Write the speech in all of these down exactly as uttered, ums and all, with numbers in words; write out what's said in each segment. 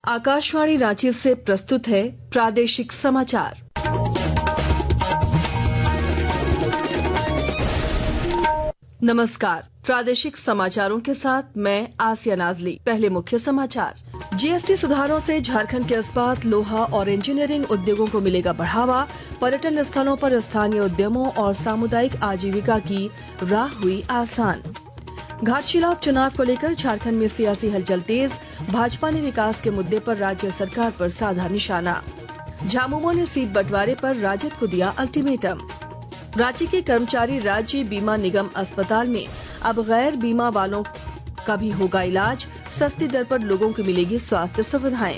आकाशवाणी रांची से प्रस्तुत है प्रादेशिक समाचार। नमस्कार, प्रादेशिक समाचारों के साथ मैं आसिया नाजली। पहले मुख्य समाचार। जीएसटी सुधारों से झारखंड के इस्पात, लोहा और इंजीनियरिंग उद्योगों को मिलेगा बढ़ावा। पर्यटन स्थलों पर स्थानीय उद्यमों और सामुदायिक आजीविका की राह हुई आसान। घाटशिला उपचुनाव को लेकर झारखंड में सियासी हलचल तेज। भाजपा ने विकास के मुद्दे पर राज्य सरकार पर साधा निशाना। झामुमो ने सीट बंटवारे पर राजद को दिया अल्टीमेटम। रांची के कर्मचारी राज्य बीमा निगम अस्पताल में अब गैर बीमा वालों का भी होगा इलाज। सस्ती दर पर लोगों को मिलेगी स्वास्थ्य सुविधाएं।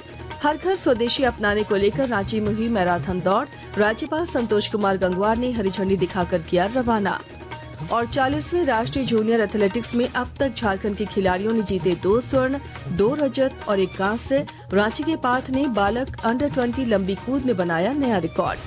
हर घर स्वदेशी अपनाने को लेकर रांची में हुई मैराथन दौड़। राज्यपाल संतोष कुमार गंगवार ने हरी झंडी दिखाकर किया रवाना। और चालीसवें राष्ट्रीय जूनियर एथलेटिक्स में अब तक झारखंड के खिलाड़ियों ने जीते दो स्वर्ण, दो रजत और एक कांस्य। रांची के पार्थ ने बालक अंडर ट्वेंटी लंबी कूद में बनाया नया रिकॉर्ड।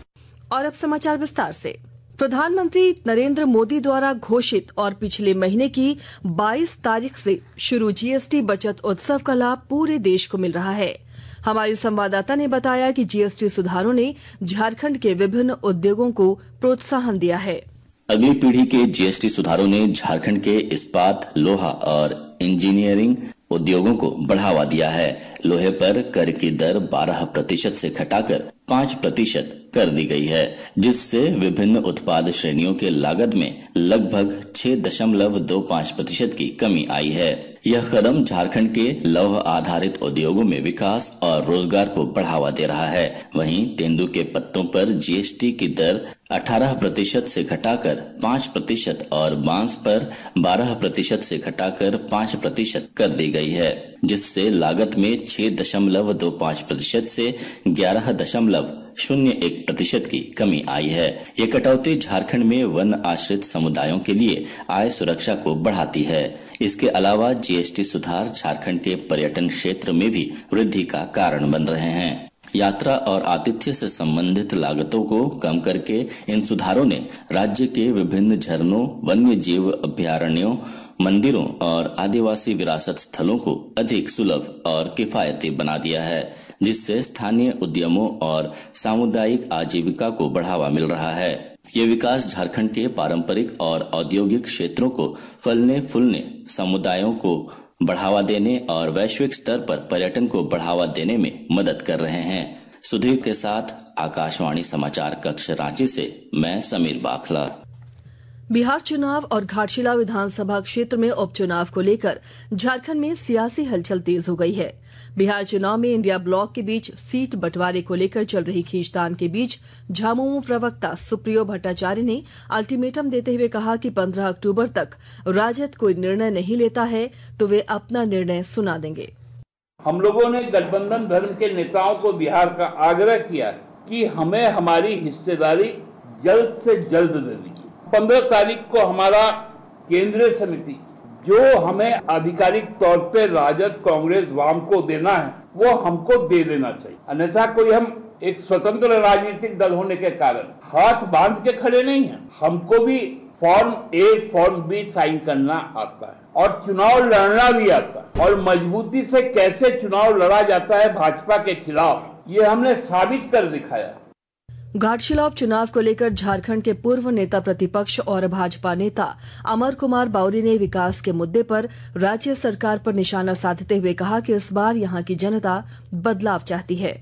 और अब समाचार विस्तार से। प्रधानमंत्री नरेंद्र मोदी द्वारा घोषित और पिछले महीने की बाईस तारीख से शुरू जीएसटी बचत उत्सव का लाभ पूरे देश को मिल रहा है। हमारी संवाददाता ने बताया कि जीएसटी सुधारों ने झारखंड के विभिन्न उद्योगों को प्रोत्साहन दिया है। अगली पीढ़ी के जीएसटी सुधारों ने झारखंड के इस्पात, लोहा और इंजीनियरिंग उद्योगों को बढ़ावा दिया है। लोहे पर कर की दर बारह प्रतिशत से घटाकर पाँच प्रतिशत कर दी गई है, जिससे विभिन्न उत्पाद श्रेणियों के लागत में लगभग छह दशमलव दो पाँच प्रतिशत की कमी आई है। यह कदम झारखंड के लौह आधारित उद्योगों में विकास और रोजगार को बढ़ावा दे रहा है। वहीं तेंदु के पत्तों पर जीएसटी की दर अठारह प्रतिशत से घटाकर पाँच प्रतिशत और बांस पर बारह प्रतिशत से घटाकर पाँच प्रतिशत कर दी गई है, जिससे लागत में छह दशमलव दो पाँच प्रतिशत से ग्यारह दशमलव शून्य एक प्रतिशत की कमी आई है। ये कटौती झारखंड में वन आश्रित समुदायों के लिए आय सुरक्षा को बढ़ाती है। इसके अलावा जीएसटी सुधार झारखंड के पर्यटन क्षेत्र में भी वृद्धि का कारण बन रहे हैं। यात्रा और आतिथ्य से संबंधित लागतों को कम करके इन सुधारों ने राज्य के विभिन्न झरनों, वन्य जीव अभयारण्यों, मंदिरों और आदिवासी विरासत स्थलों को अधिक सुलभ और किफायती बना दिया है, जिससे स्थानीय उद्यमों और सामुदायिक आजीविका को बढ़ावा मिल रहा है। ये विकास झारखंड के पारंपरिक और औद्योगिक क्षेत्रों को फलने फूलने, समुदायों को बढ़ावा देने और वैश्विक स्तर पर पर्यटन को बढ़ावा देने में मदद कर रहे हैं। सुधीर के साथ आकाशवाणी समाचार कक्ष रांची से मैं समीर बाखला। बिहार चुनाव और घाटशिला विधानसभा क्षेत्र में उपचुनाव को लेकर झारखंड में सियासी हलचल तेज हो गई है। बिहार चुनाव में इंडिया ब्लॉक के बीच सीट बंटवारे को लेकर चल रही खींचतान के बीच झामुमो प्रवक्ता सुप्रियो भट्टाचार्य ने अल्टीमेटम देते हुए कहा कि पंद्रह अक्टूबर तक राजद कोई निर्णय नहीं लेता है तो वे अपना निर्णय सुना देंगे। हम लोगों ने गठबंधन धर्म के नेताओं को बिहार का आग्रह किया कि हमें हमारी हिस्सेदारी जल्द से जल्द दे दीजिए। पंद्रह तारीख को हमारा केंद्रीय समिति जो हमें आधिकारिक तौर पे राजद, कांग्रेस, वाम को देना है वो हमको दे देना चाहिए। अन्यथा कोई हम एक स्वतंत्र राजनीतिक दल होने के कारण हाथ बांध के खड़े नहीं हैं। हमको भी form A, form B sign करना आता है और चुनाव लड़ना भी आता है, और मजबूती से कैसे चुनाव लड़ा जाता है भाजपा के खिलाफ, ये हमने साबित कर दिखाया। घाटशिला उपचुनाव को लेकर झारखंड के पूर्व नेता प्रतिपक्ष और भाजपा नेता अमर कुमार बावरी ने विकास के मुद्दे पर राज्य सरकार पर निशाना साधते हुए कहा कि इस बार यहां की जनता बदलाव चाहती है।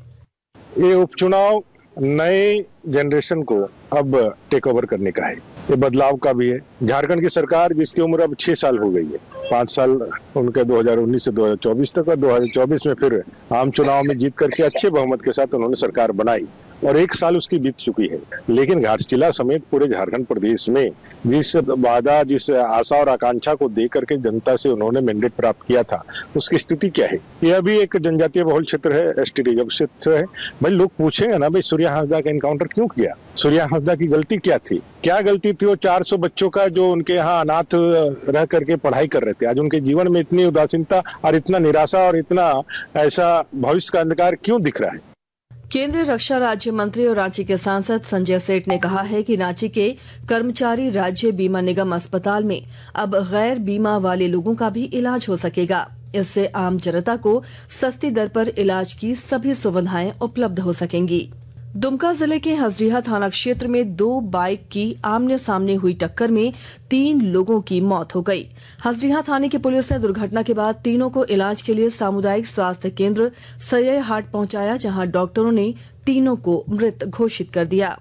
ये उपचुनाव नए जनरेशन को अब टेक ओवर करने का है, ये बदलाव का भी है। झारखंड की सरकार जिसकी उम्र अब छह साल हो गई है, पांच साल उनके दो हज़ार उन्नीस से दो हज़ार चौबीस तक, और दो हज़ार चौबीस में फिर आम चुनाव में जीत करके अच्छे बहुमत के साथ उन्होंने सरकार बनाई और एक साल उसकी बीत चुकी है। लेकिन घाटशिला समेत पूरे झारखंड प्रदेश में जिस वादा, जिस आशा और आकांक्षा को दे करके जनता से उन्होंने मैंडेट प्राप्त किया था, उसकी स्थिति क्या है? यह भी एक जनजातीय बहुल क्षेत्र है, एसटी रिजर्व क्षेत्र है। भाई लोग पूछेंगे ना, भाई सूर्या हांसदा का एनकाउंटर क्यों किया? सूर्या हांसदा की गलती क्या थी? क्या गलती थी वो चार सौ बच्चों का जो उनके यहाँ अनाथ रह करके पढ़ाई कर रहे थे? आज उनके जीवन में इतनी उदासीनता और इतना निराशा और इतना ऐसा भविष्य का अंधकार क्यों दिख रहा है? केंद्रीय रक्षा राज्य मंत्री और रांची के सांसद संजय सेठ ने कहा है कि रांची के कर्मचारी राज्य बीमा निगम अस्पताल में अब गैर बीमा वाले लोगों का भी इलाज हो सकेगा। इससे आम जनता को सस्ती दर पर इलाज की सभी सुविधाएं उपलब्ध हो सकेंगी। दुमका जिले के हजरिया थाना क्षेत्र में दो बाइक की आमने सामने हुई टक्कर में तीन लोगों की मौत हो गई। हजरिया थाने की पुलिस ने दुर्घटना के बाद तीनों को इलाज के लिए सामुदायिक स्वास्थ्य केंद्र सरेहाट पहुंचाया, जहां डॉक्टरों ने तीनों को मृत घोषित कर दिया।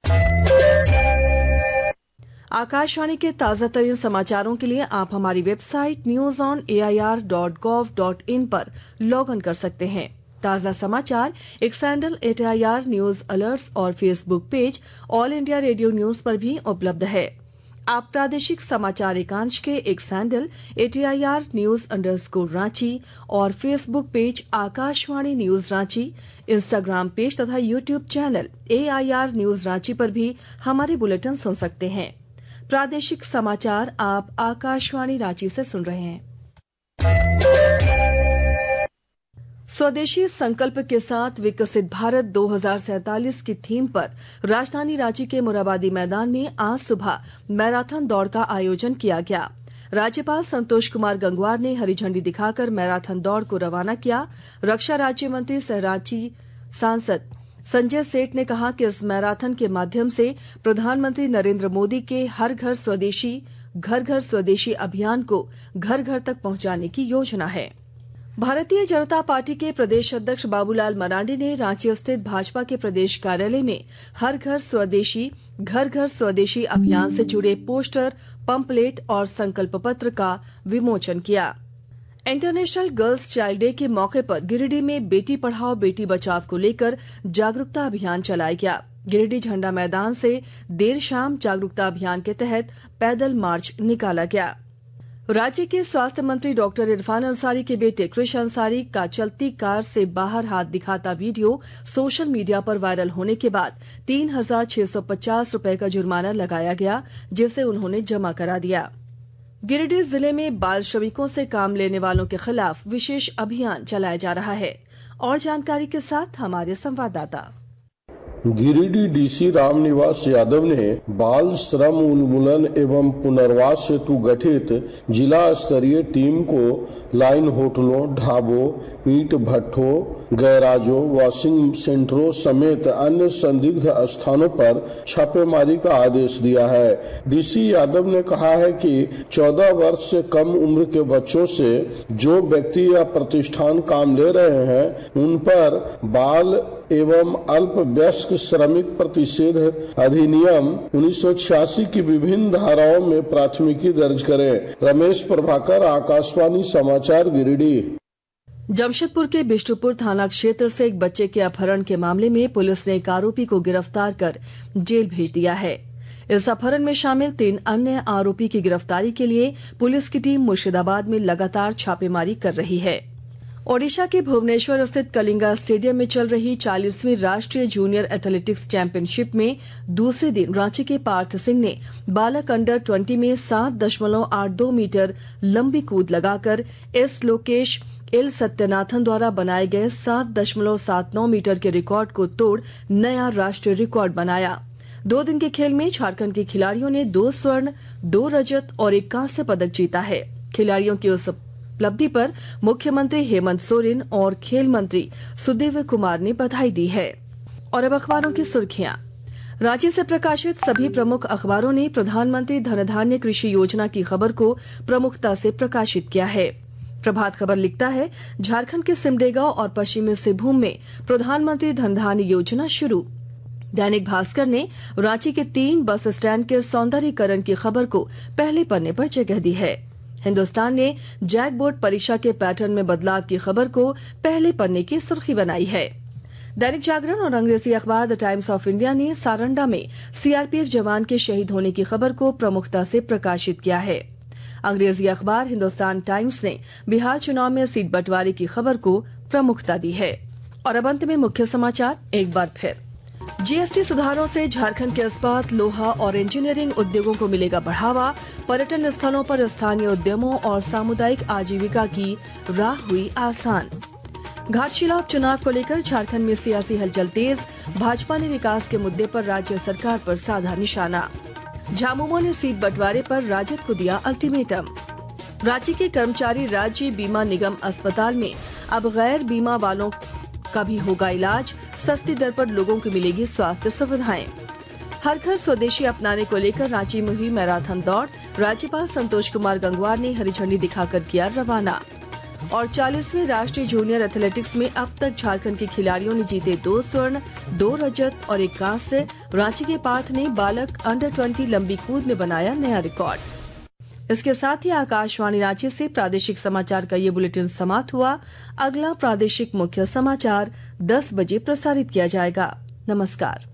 आकाशवाणी के ताजा तरीन समाचारों के लिए आप हमारी website news on A I R dot gov dot in पर लॉग इन कर सकते हैं। ताजा समाचार x handle at I R news alerts और Facebook page all India radio news पर भी उपलब्ध है। आप प्रादेशिक समाचार एकांश के x handle at I R news underscore Ranchi और Facebook page Akashvani news Ranchi, Instagram page तथा YouTube channel A I R news Ranchi पर भी हमारे बुलेटिन सुन सकते हैं। प्रादेशिक समाचार आप आकाशवाणी रांची से सुन रहे हैं। स्वदेशी संकल्प के साथ विकसित भारत दो हज़ार सैंतालीस की थीम पर राजधानी रांची के मोराबादी मैदान में आज सुबह मैराथन दौड़ का आयोजन किया गया। राज्यपाल संतोष कुमार गंगवार ने हरी झंडी दिखाकर मैराथन दौड़ को रवाना किया। रक्षा राज्य मंत्री सह रांची सांसद संजय सेठ ने कहा कि इस मैराथन के माध्यम से प्रधानमंत्री नरेंद्र मोदी के हर घर स्वदेशी घर घर स्वदेशी अभियान को घर घर तक पहुंचाने की योजना है। भारतीय जनता पार्टी के प्रदेश अध्यक्ष बाबूलाल मरांडी ने रांची स्थित भाजपा के प्रदेश कार्यालय में हर घर स्वदेशी घर घर स्वदेशी अभियान से जुड़े पोस्टर, पंपलेट और संकल्प पत्र का विमोचन किया। इंटरनेशनल गर्ल्स चाइल्ड डे के मौके पर गिरिडीह में बेटी पढ़ाओ बेटी बचाओ को लेकर जागरूकता अभियान चलाया गया। गिरिडीह झंडा मैदान से देर शाम जागरूकता अभियान के तहत पैदल मार्च निकाला गया। राज्य के स्वास्थ्य मंत्री डॉक्टर इरफान अंसारी के बेटे कृष अंसारी का चलती कार से बाहर हाथ दिखाता वीडियो सोशल मीडिया पर वायरल होने के बाद तीन हजार छह सौ पचास रूपये का जुर्माना लगाया गया, जिसे उन्होंने जमा करा दिया। गिरिडीह जिले में बाल श्रमिकों से काम लेने वालों के खिलाफ विशेष अभियान चलाया जा रहा है। और जानकारी के साथ हमारे संवाददाता। गिरिडीह डीसी रामनिवास यादव ने बाल श्रम उन्मूलन एवं पुनर्वास हेतु गठित जिला स्तरीय टीम को लाइन होटलों, ढाबों, ईंट भट्ठों, गैराजों, वॉशिंग सेंटरों समेत अन्य संदिग्ध स्थानों पर छापेमारी का आदेश दिया है। डीसी यादव ने कहा है कि चौदह वर्ष से कम उम्र के बच्चों से जो व्यक्ति या प्रतिष्ठान काम ले रहे हैं उन पर बाल एवं अल्प वयस्क श्रमिक प्रतिषेध अधिनियम उन्नीस सौ छियासी की विभिन्न धाराओं में प्राथमिकी दर्ज करें। रमेश प्रभाकर, आकाशवाणी समाचार, गिरिडीह। जमशेदपुर के बिष्टुपुर थाना क्षेत्र से एक बच्चे के अपहरण के मामले में पुलिस ने एक आरोपी को गिरफ्तार कर जेल भेज दिया है। इस अपहरण में शामिल तीन अन्य आरोपी की गिरफ्तारी के लिए पुलिस की टीम मुर्शिदाबाद में लगातार छापेमारी कर रही है। ओडिशा के भुवनेश्वर स्थित कलिंगा स्टेडियम में चल रही चालीसवीं राष्ट्रीय जूनियर एथलेटिक्स चैंपियनशिप में दूसरे दिन रांची के पार्थ सिंह ने बालक अंडर ट्वेंटी में सात दशमलव आठ दो मीटर लंबी कूद लगाकर एस लोकेश एल सत्यनाथन द्वारा बनाए गए सात दशमलव सात नौ मीटर के रिकॉर्ड को तोड़ नया राष्ट्रीय रिकॉर्ड बनाया। दो दिन के खेल में झारखंड के खिलाड़ियों ने दो स्वर्ण, दो रजत और एक कांस्य पदक जीता है। खिलाड़ियों की उस उपलब्धि पर मुख्यमंत्री हेमंत सोरेन और खेल मंत्री सुदेव कुमार ने बधाई दी है। और अब अखबारों की सुर्खियां। राज्य से प्रकाशित सभी प्रमुख अखबारों ने प्रधानमंत्री धन धान्य कृषि योजना की खबर को प्रमुखता से प्रकाशित किया है। प्रभात खबर लिखता है, झारखंड के सिमडेगा और पश्चिमी सिंहभूम में प्रधानमंत्री धन धान्य योजना शुरू। दैनिक भास्कर ने रांची के तीन बस स्टैंड के सौंदर्यीकरण की खबर को पहले पन्ने पर जगह दी है। हिन्दुस्तान ने जैक बोर्ड परीक्षा के पैटर्न में बदलाव की खबर को पहले पन्ने की सुर्खी बनाई है। दैनिक जागरण और अंग्रेजी अखबार द टाइम्स ऑफ इंडिया ने सारंडा में सीआरपीएफ जवान के शहीद होने की खबर को प्रमुखता से प्रकाशित किया है। अंग्रेजी अखबार हिन्दुस्तान टाइम्स ने बिहार चुनाव में सीट बंटवारे की खबर को प्रमुखता दी है। और अब अंत में मुख्य समाचार एक बार फिर। जीएसटी सुधारों से झारखंड के इस्पात, लोहा और इंजीनियरिंग उद्योगों को मिलेगा बढ़ावा। पर्यटन स्थलों पर स्थानीय उद्यमों और सामुदायिक आजीविका की राह हुई आसान। घाटशिला उपचुनाव को लेकर झारखंड में सियासी हलचल तेज। भाजपा ने विकास के मुद्दे पर राज्य सरकार पर साधा निशाना। झामुमो ने सीट बंटवारे पर राजद को दिया अल्टीमेटम। रांची के कर्मचारी राज्य बीमा निगम अस्पताल में अब गैर बीमा वालों का भी होगा इलाज। सस्ती दर पर लोगों को मिलेगी स्वास्थ्य सुविधाएं। हर घर स्वदेशी अपनाने को लेकर रांची में हुई मैराथन दौड़। राज्यपाल संतोष कुमार गंगवार ने हरी झंडी दिखाकर किया रवाना। और चालीसवीं राष्ट्रीय जूनियर एथलेटिक्स में अब तक झारखंड के खिलाड़ियों ने जीते दो स्वर्ण, दो रजत और एक कांस्य। रांची के पार्थ ने बालक अंडर ट्वेंटी लंबी कूद में बनाया नया रिकॉर्ड। इसके साथ ही आकाशवाणी रांची से प्रादेशिक समाचार का ये बुलेटिन समाप्त हुआ। अगला प्रादेशिक मुख्य समाचार दस बजे प्रसारित किया जाएगा। नमस्कार।